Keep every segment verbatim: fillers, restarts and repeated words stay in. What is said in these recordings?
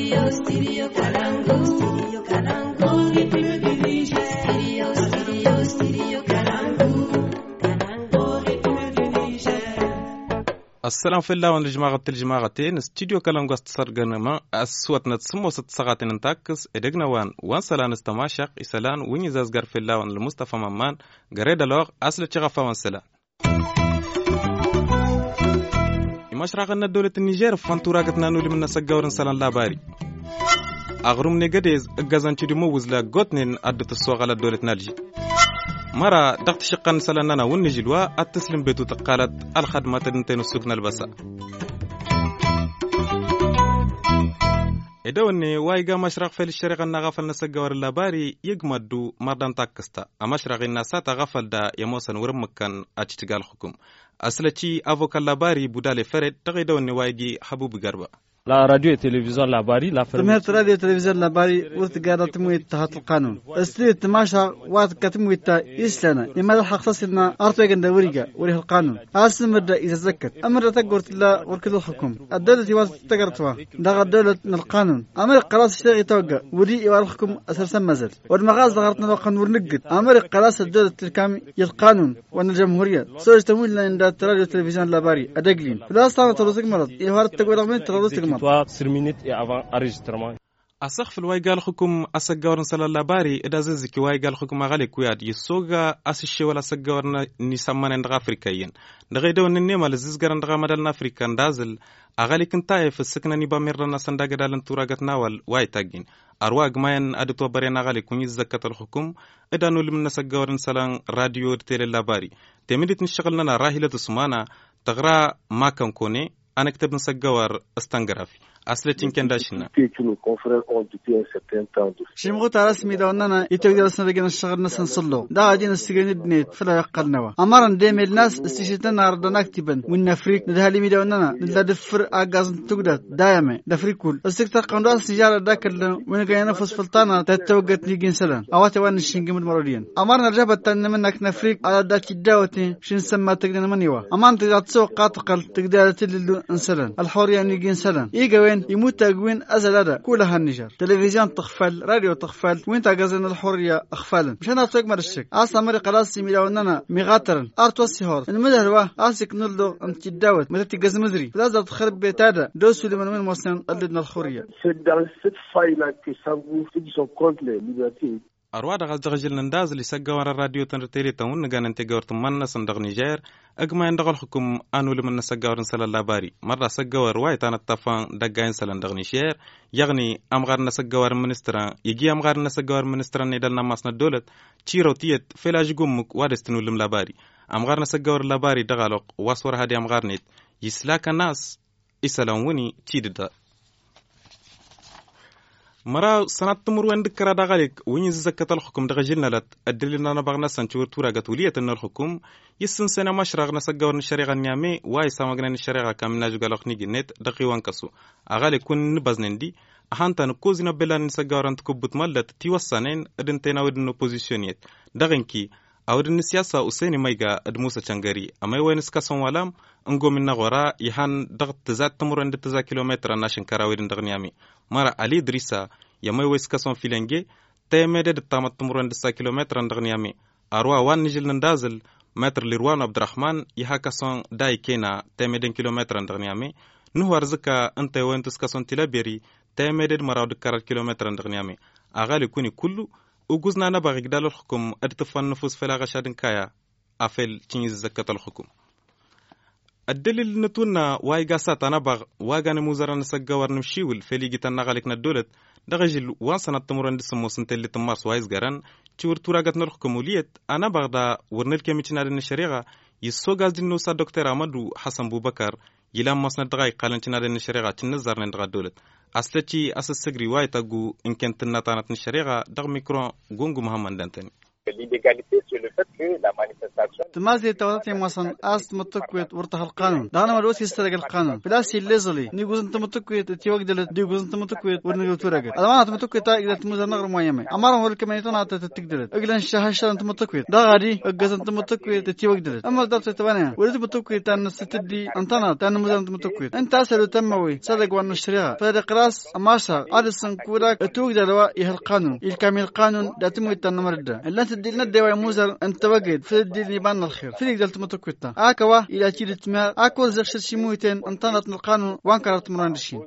Studio, studio Kalangu. Studio Kalangu. Studio, studio, studio Kalangu. السلام في الله ونجمع الجماعتين استوديو كلام قصد صرقنا الصوت نتسمو ست ساعات ننتاكس إدقنا وان وان سلان استماشق إسلان وين يزازقر في الله والمصطفى ممان قريد لوغ أصل تشغفة وان سلان مشرقنا دولة النيجير فانتوراقتنا نولي من نسقور سلان لاباري أغرم نيقديز اقازان تدي موز لا قوتنين أدت السوغ على دولة نالجي مرة دقت شقان سلاننا ونجلوا التسلم بيتو تقالت الخدمة تنتين السكن البسا إدوني وايقا مشرق في الشرق النغافل نسقور اللاباري يقمدو مردان تاكستا أمشرق الناسات غفل دا يموسن ورمكان أجتقال حكم أسلتي أفوكا اللاباري بودالي فرد تغيدوني وايقي حبوب غربا لا راديو وتلفزيون لاباري لا تمهت راديو وتلفزيون لاباري وتقارا تمويت تحت القانون استري تماشا وات كتمويت إسلانا لما الحق تصلنا أرتوغن دوريقا وريه القانون أصل مدى إذا زكت أمر تقرت الله وركض الحكم الدولة وات تقرتها دغ الدولة من القانون أمر قراص اشتغي توقع وري والحكم أسرسا مازل والمغاز دغرتنا القانون ورنقد أمر قراص الدولة الكامي القانون وأن الجمهورية سوج تمويل لأن راديو وتلفزيون لاباري أدقلين فلا أصلا تروزق مرض يهوار تقوى رغمين تروزق sur minute et avant enregistrement. أسخف الوايقال حكم أسجورن سلا لاباري إذا ززك وايقال حكم غالي كوياد يسوغا أسشي ولا سجورن نسمان عند أفريقيين دغيدو النيمة لززجرن دغا مدلنا أفريقيان دازل أغالي كنتاي في السكنة نبا ميرنا سنداق دالن توراغت ناول واي تاقين أرواق ماين أدتوا برينا غالي كوني زكاة الحكم إذا نولي من سجورن سلا راديو تيري لاباري تمدت نشغلنا راهلة سمانا تغرى ما كان كوني أنا كتب نسجور استنغرافي أصلتين كنداشنا شيمغو تارس ميدوننا يتوجد سنرجع الشغل نسن صلوا دا عادين السجن الدنيت فلا يقلنوا أمرن ديم الناس استشهدنا ردنا كتبا من أفريق ندهالي ميدوننا ندفر أجاز تقدر دائما دفريق كل السكتة قنداس سجارة داكل من جاينا فسفلتانا تتوجد نيجين سلام أواتي وان الشنجم المرودين أمرنا رجبت أن منك نفريق على داك الدعوة شن سما تقدر منيوا أمان تقدر تسوق قاتقل تقدر تدلو انسلام الحورية نيجين سلام يجوين يموت تجوين أزل كلها النجار تلفزيون تخفل راديو تخفل وين تجازن الحرية أخفلا مش أنا أتوقع مرشك أصلا مرة قراصي ميلوننا مغاترن أرتوسي هور المدهروا أسك نلدو أنت الدعوة متى تجاز مزري لازم تخرب بيتادا دوس لمن وين مصنع قلدنا الحرية أرواد غزدغجل ننداز اللي سجوا الراديو تنرتيلي تون نجان انتجار تمنا صندوق نيجير أجمع عند الحكم أنو لمن سجوا نسال اللاباري مرة سجوا رواية عن الطفان دقين صندوق نيجير يعني أمغار نسجوا المنسترا يجي أمغار نسجوا المنسترا ندلنا ماسنا الدولة تشيرو تيت فلاج جمك وارستنو لم لاباري أمغار نسجوا اللاباري دغالق واسور هادي أمغار نيت يسلاك الناس يسلموني تيدا مرا سنة تمر وين ذكر دغالك وين زكاة الحكم دغجلنا لت الدليل أنا بغنا سنشور تورا قتولية إن الحكم يسن سنة مشرق نسجور الشريعة النيامي واي سامعنا الشريعة كامنا جوجلخ نيجي نت دقي وانكسو أغالي كون نبزنندي أهانتا نكوزنا بلا نسجور أنت كبت ملت تيوسانين أدنتنا ودن أوبوزيشنيت دغنكي أودن السياسة أسيني مايجا أدموسا تشانغاري أما وين سكاسون ولام انغو من نغورا يهان دغت تزات تمر عند تزا كيلومتر ناشن كراويدن دغنيامي مرا علي دريسا يما ويسكاسون فيلنجي تيمد دتامت تمر عند تزا كيلومتر دغنيامي أروا وان نجل نندازل متر لروان عبد الرحمن يهاكاسون داي كينا تيمد كيلومتر دغنيامي نهو أرزكا أنت وين تسكاسون تلابيري تيمد مراود كارات كيلومتر دغنيامي أغالي كوني كله وجوزنا نبغي قدال الحكم أدتفن نفوس فلا غشادن كايا أفل تنيز زكاة الحكم الدليل نتونا واي قاسات أنا بغ واجان موزارنا سجوا نمشيول فلي جيت النغالك ندولت دغجل وانسنا تمرن دسمو سنتلي تمارس وايز جران تور توراجت الحكم وليت أنا بغ دا ورنل كميتنا لنا الشريعة يسوق از النوسا دكتور أحمد حسن بوبكر يلام مصنع دغاي قالنتنا لنا الشريعة تنزر ندغا دولت أصلتي أساس سجري واي تجو إن كنت النتانة الشريعة دغ ميكرو جونجو محمد دانتني تمازي تواتي مثلا أست متكويت ورته القانون ده أنا مدوس يسترق القانون بلاسي الليزلي نيجوز أنت متكويت تيوق دل ديجوز أنت متكويت ورنيجو تورجت أنا ما أنت متكويت إذا تموز نغر ميامي أمارهم ولا كمان يتونا تتقدرت أجلن شهشة أنت متكويت ده غادي أجز أنت متكويت تيوق دل أما ده تتبنى ولد متكويت أن ستدي أنتنا تان موز أنت متكويت أنت أسأل تموي صدق وأن الشريعة فرق راس أماشا عاد السنكورك توق دلوا يه القانون الكامل القانون ده تموي تان مرده إلا تدي لنا الدواء موزر أنت وجد في الدي لبان الخير في دلت متكويتا أكوا إلى تيرة ما أكو زرش شيمويتين أنتنت القانون وانكرت مرندشين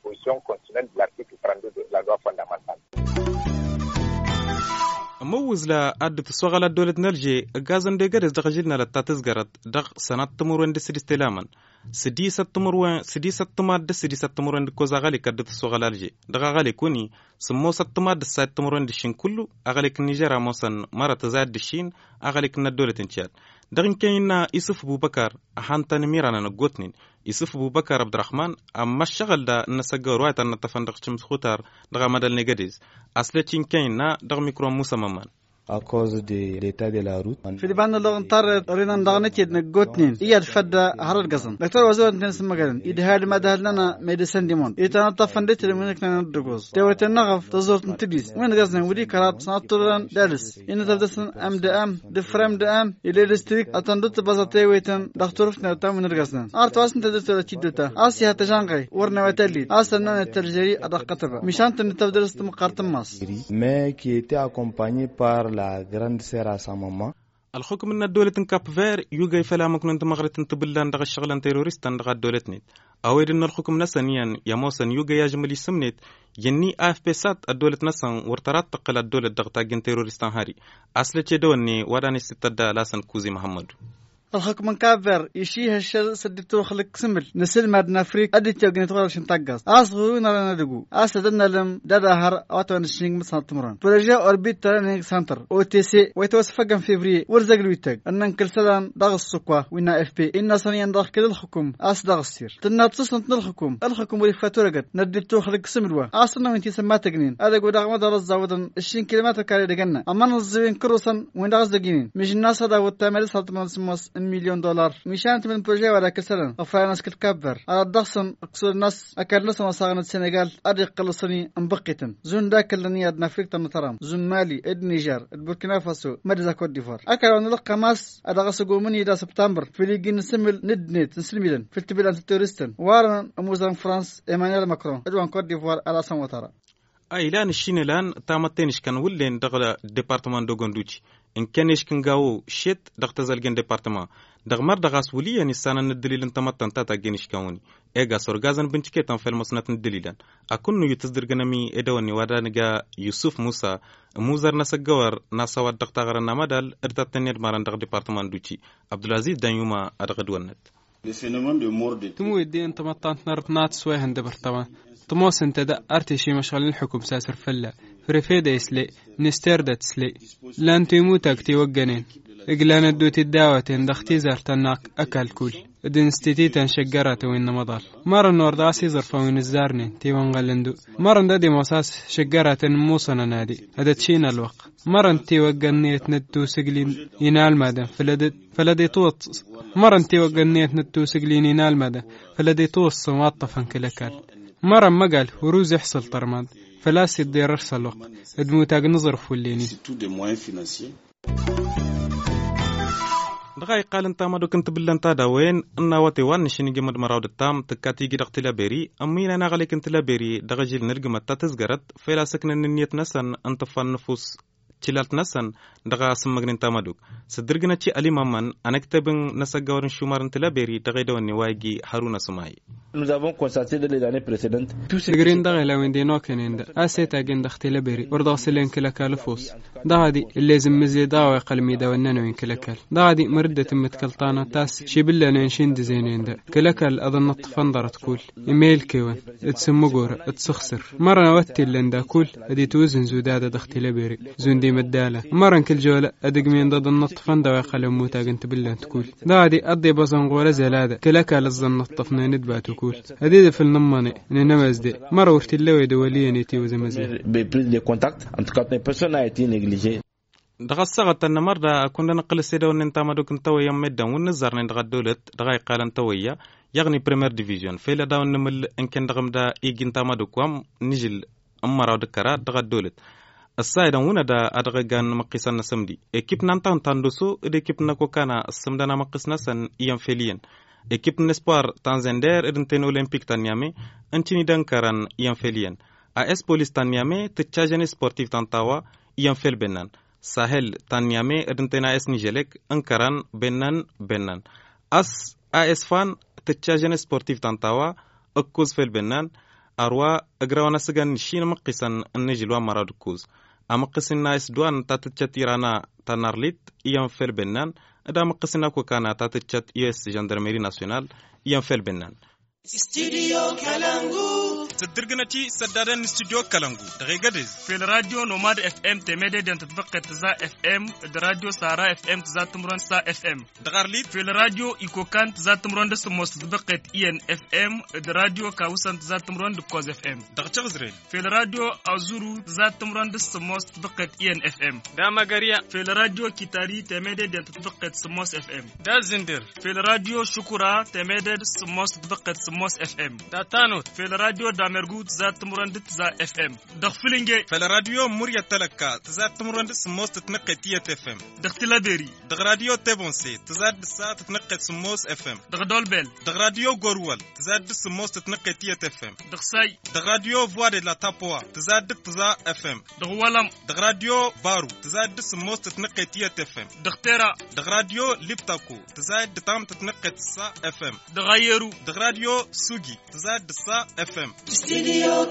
موز لا عدة الصغلة دولة نرجي غازن ديجرز دغجلنا للتاتزغرت دغ سنة تمرون دي سديس تلامان سديسة تمرون سديسة تماد سديسة تمرون دي كوزا غالي كدت الصغلة الجي دغ غالي كوني سمو ستماد سايت تمرون دي شين كله أغاليك نيجيرا موسن مرة تزاد دي شين أغاليك ندولة انتياد دغن كينا يوسف أبو بكر أحانتاني ميرانا نقوتنين يوسف أبو بكر عبد الرحمن أما الشغل دا نسجى رواية أن نتفندق شمس خوتار دغ مدل نيجاديز أصلتين كينا دغ ميكرو موسى ممان à cause de l'état de la route. في دبان اللغة نطر رينا ندغنتي نقوتنين إياد فدا هرر قزن دكتور وزير نتنس مقالن إذا هاد ما ده لنا ميديسن ديمون إذا نتفندت لمنك ندرجوز تويت النغف تزورت نتديس وين قزن ودي كرات سنطران دارس إن تبدسن أم دام دفرم دام إلى الاستريك أتندت بزاتي ويتن دكتور في نتام من القزن أرتواس نتدت ولا تيدوتا آسيا تجانغي ورنا وتلي أصلنا الترجري أدقتها مشان تنتبدرس تمقارت ماس. Mais qui était accompagné par la grande sœur à sa maman. الحكم ان الدولة كاب فير يوجي فلا ممكن انت مغرت انت بلان دغ الشغلان تيروريستان دغ الدولة نيت اويد ان الحكم نسنيا يموسن يوجي يجمل يسمنيت يني اف بي سات الدولة نسن ورترات تقل الدولة دغ تاجن تيروريستان هاري اصل تشدوني وداني ستدا لاسن كوزي محمد الحكم من كافر يشيه الشر سدتو خلق سمل نسل مادنا فريق أدي تيوغني تغرش نتاقص أصغرو نرانا دقو أصدنا لم دادا هر أوتوان الشنيق مثلا تمران برجاء أوربيت ترانيك سانتر أو تي سي ويتوسفقا في فري ورزاق الويتاق أنن كل سلام داغ السقوة وينا اف بي إنا صنيان داغ كل الحكم أص داغ السير تنا تصنت الحكم الحكم وريفاتو رقت ندلتو خلق سملوا أصلنا وين تسمى تقنين أدقو داغ مدار الزاودن الشين كيلومتر كاري دقنا أما نزوين كروسا وين داغ الزقينين مش الناس هذا والتامل سالتمان سموس مليون دولار مشان تمن بروجي ولا كسرن أفرانس كتكبر على الضخم أقصر الناس أكاد ناس مصاغنة السنغال أريق قلصني أنبقيتن زون داك اللي يدنا أفريقيا مترام زون مالي النيجر البوركينا فاسو مدرسة كوت ديفوار أكاد ونلقى ماس أدغس قومني دا سبتمبر في ليجي نسمل ندنيت نسلميلن في التبيلان التورستن وارن أموزان فرانس إيمانويل ماكرون أدوان كوت ديفوار على سموتارا أي لان الشين لان تامتينش كان ولين دغلا ديبارتمان دوغوندوتشي إن كانش كنجاو شيت دغتزل جن ديبارتمان دغ مر دغاس وليا نسانا ندليل انت متن تاتا جنش كوني ايغا سورغازن بنتكيتن في المسنات ندليلن اكن يتصدر جنمي ادوني ودانغا يوسف موسى موزر نسغور ناسوا دغتاغر نمدال ارتاتنير ماران دغ ديبارتمان دوتشي عبد العزيز دانيوما ادغدونت تمو يدي انت متن نرتنات سويهن ديبارتمان تموس انت دا ارتشي مشغل الحكم ساسر فلا فريفيدا يسلي نستردت سلي لان تيموتك تيوغنين إقلان الدوتي الداوتين دختي زارتناك أكل كل دنستيتيتن شجرات وين مضال مرن نورداسي ظرفا وين الزارني تيوان غلندو مرن دادي موساس شجرات موصنا نادي هذا تشينا الوقت مرن تيوغنيت نتو سجلين ينال ماذا فلدي فلدي توص مرن تيوغنيت نتو سجلين ينال ماذا فلدي توص معطفا كلكال مرن مقال وروز يحصل طرماد فلاسي الدير أرسل وقت ادموتاق نظرف والليني دغاي قال انت ما كنت بلنتا داوين ان واتي وان شني جمد مراود التام تكاتي جي دغت لابيري امين انا غلي كنت لابيري دغجيل نرجمت تتزغرت فيلا سكن النيت نسن انت فنفوس تشلالت نسن دغا سمغن تامدوك سدرغنا تشي علي مامن انا كتبن نسغورن شومارن تلابيري دغاي دوني وايغي هارون سماي Nous avons constaté dans les années précédentes tout ce green دغ لا وين دي نوكن اسيتا جن دخت لبري وردا سلين كلا كالفوس دغدي لازم مزي داوي قلمي دا ونن وين كلا كال دغدي مرده متكلطانه تاس شي بلا نشين دزينين دا كلا كال اظن طفندر تقول ايميل كيون تسمغور تسخسر مره وتي لندا كل ادي توزن زوداده دخت لبري زون دي مداله مرن كل جوله ادق مين ضد النطفن دا قلم موتا انت بلا تقول دغدي ادي بزنغوله زلاده كلا كال الظن الطفنا ندباتو هذه في النمانة ننمز دي مرة ورت اللوي دولية نيتي وزمزي les prises de contact en tout cas personne n'a été négligée. دغسغت أن مرة كنا نقل السيدة وننتام دوك نتويا مدة ونزار ندغ دولت دغاي قال نتويا يعني بريمير ديفيجن في لا داون نمل إن كان دغم دا إيجن تام دوكوام نجل أمرا دكرا دغ دولت السايدا ونا دا أدغ جان مقيسنا نسمدي إكيب نانتان تاندوسو إدي كيب نكو كان السمدنا مقيسنا سن إيام فيليين إكيب نسبار تانزندير إدنتين أولمبيك تانيامي أنتيني دانكاران إيام فيليين أس بوليس تانيامي تتشاجن سبورتيف تانتاوا إيام فيل بنان ساحل تانيامي إدنتين أس نيجلك أنكاران بنان بنان أس أس فان تتشاجن سبورتيف تانتاوا أكوز فيل بنان أروا أجروانا سجن شين مقيسن النجلوا مرادكوز أمقيسن ناس دوان تاتتشتيرانا تنارليت إيام فيل بنان إذا مقيسنا كوكانا تاتتشت إيس جندرميري ناسيونال إيام فيل بنان استوديو كالانغو تدرجنتي سدادن استوديو كالانغو دغيغدز في الراديو نوماد اف ام تمدد دنت تفقت تزا اف ام الراديو سارا اف ام تزا تمرون سا اف ام دغارليت في الراديو ايكوكان تزا تمرون دس موست تفقت اي ان اف ام الراديو كاوسان تزا تمرون دكوز اف ام دغتشغزرين في الراديو ازورو تزا تمرون دس موست تفقت اي ان اف ام دامغاريا في الراديو كيتاري تمدد دنت تفقت سموس اف ام دازندر في الراديو شكورا تمدد سموس تفقت سموس اف ام داتانوت في الراديو دامرغوت تزا تمرون دت اف ام دخفلنجي في الراديو موريا تلكا تزا تمرون دس موست تنقتي اف ام دختلاديري دغ راديو تيبونسي تزا دس تنقت سموس اف ام دغ دولبل دغ راديو غورول تزا دس موست تنقتي اف ام دغساي دغ راديو فوا دي لا تابوا تزا دت تزا اف ام دغ ولم دغ راديو بارو تزا دس موست تنقتي اف ام دختيرا دغ راديو ليبتاكو تزا دتام تنقت سا اف ام دغايرو دغ راديو سوغي تزا دس اف ام استوديو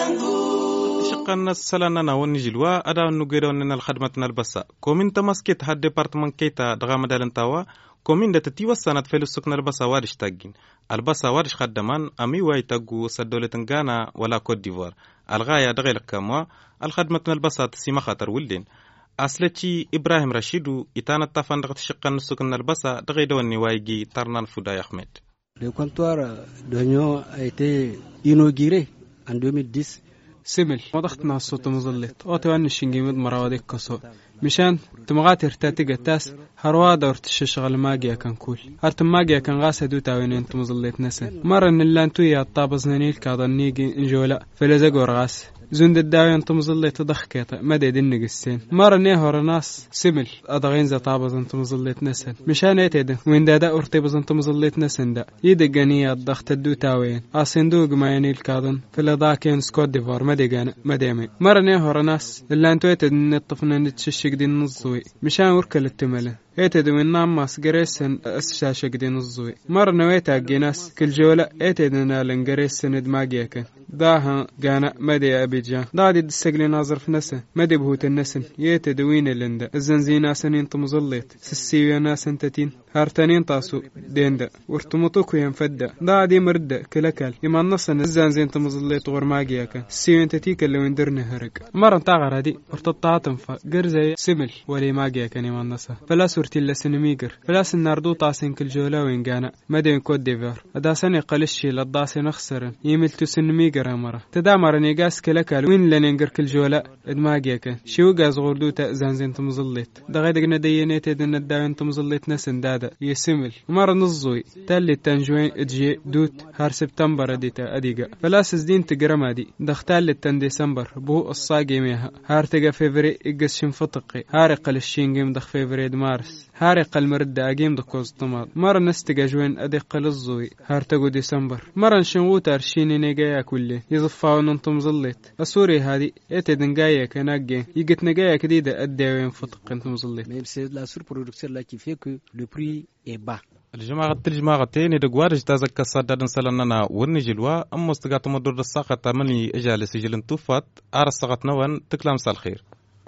كالانغو شقنا السلاننا ونجلوا أدا نجيرون إن الخدمة البصا كومين تمسكت هاد ديبارتمان كيتا دغام دالنتاوا كومين دتتيوا سنة فيلو سكن البصا وارش تاجين البصا وارش خدمان أمي واي تاجو سدولة غانا ولا كوت ديفوار الغاية دغيل كاموا الخدمة البصا تسيما خاطر ولدين أصلتي إبراهيم رشيدو إتانا تفان دغت شقنا سكن البصا دغيدوني وايجي ترنان فوداي أحمد. Le comptoir d'oignon a été inauguré en deux mille dix. سمل وضغطنا الصوت مظلت وتوان الشنجيمد مراودك كسو مشان تمغات ارتاتي قتاس هروا دورت الشغل ماجيا كان كول ارتم ماجيا كان غاسه دو تاوين انت مظلت نسن مره ان اللانتو يا طابز نيل كاضنيجي انجولا فلزقور غاس زند الداوي انت مظلت ضخكيت مدد النقسين مره نيهور ناس سمل ادغين ز طابز انت مظلت نسن مشان يتد وين دادا ارتبز انت مظلت نسن دا يدقني الضغط دو تاوين اصندوق ما ينيل كاضن فلذاكين سكوت ديفور مدقان مدامي مره نيهور ناس اللانتو يتد نطفنا نتششق دي النصوي مشان وركل التمله ايتد من ناماس جريسن اسشاشق دي نصوي مره نويتا جيناس كل جوله ايتد نالن جريسن دماغيك داها جانا مدي ابيجان دادي السجل ناظر في نسه مدي بهوت النسن ييتد وين اللندا الزنزينا سنين تمزليت سسيويا ناس انتتين هارتانين طاسو ديندا ورتمطوكو ينفدا دادي مرد كلكل يما نصن الزنزين تمزليت غور ماغياك سيو انتتيك اللي ويندرنا هرق مره تاغر هدي ورتطاطن فقرزي سمل ولي ماغياك يما نصه فلا سورتي لسنميجر فلا سناردو طاسين كل جولا وين جانا مدين كوت ديفار اداسني قلشي للضاسي نخسر يملتو سنميجر مره تدامر نيغاس كلكل وين لننجر كل جولا ادماغياك شو غاز غردو تا زنزين تمزليت دغيدغنا دينيت دن الداين تمزليت نسن دادا يسمل مره نزوي تالي تنجوين ادجي دوت هار سبتمبر اديتا اديغا فلاس دين تجرما دي دختال لتن ديسمبر بو الصاقي ميها هار تجا فيفري اجس شنفطقي هارق الشينجيم دخ فيفري مارس هارق المرد اجيم دكوز طماط مره نستجا جوين ادق للزوي هار تجو ديسمبر مره نشنوت ارشيني نجايا كله يضفاو ننتم زليت السوري هادي اتدن جايا كناجي يجت نجايا كديده اداوين فطق انتم زليت Mais c'est la surproduction là qui fait que le prix est bas. الجماعة الجماعة تاني دقوارج تازك كسادة سلنا ونجلوا أم مستقات مدور الساقة تمني إجالس يجلن توفات أرسقت نوان تكلم سالخير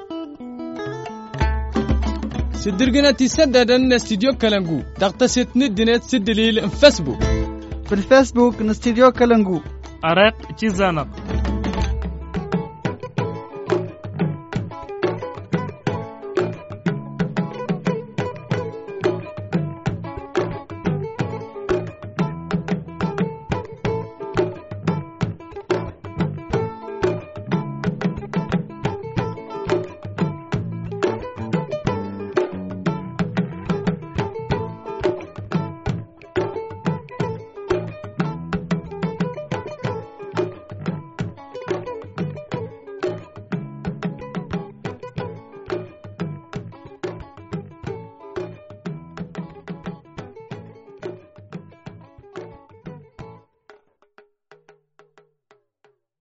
سدرجنا تسدد أن استديو كلانجو تغتسل ندنت سد ليل فيسبوك في الفيسبوك نستديو كالنجو أرق تيزانق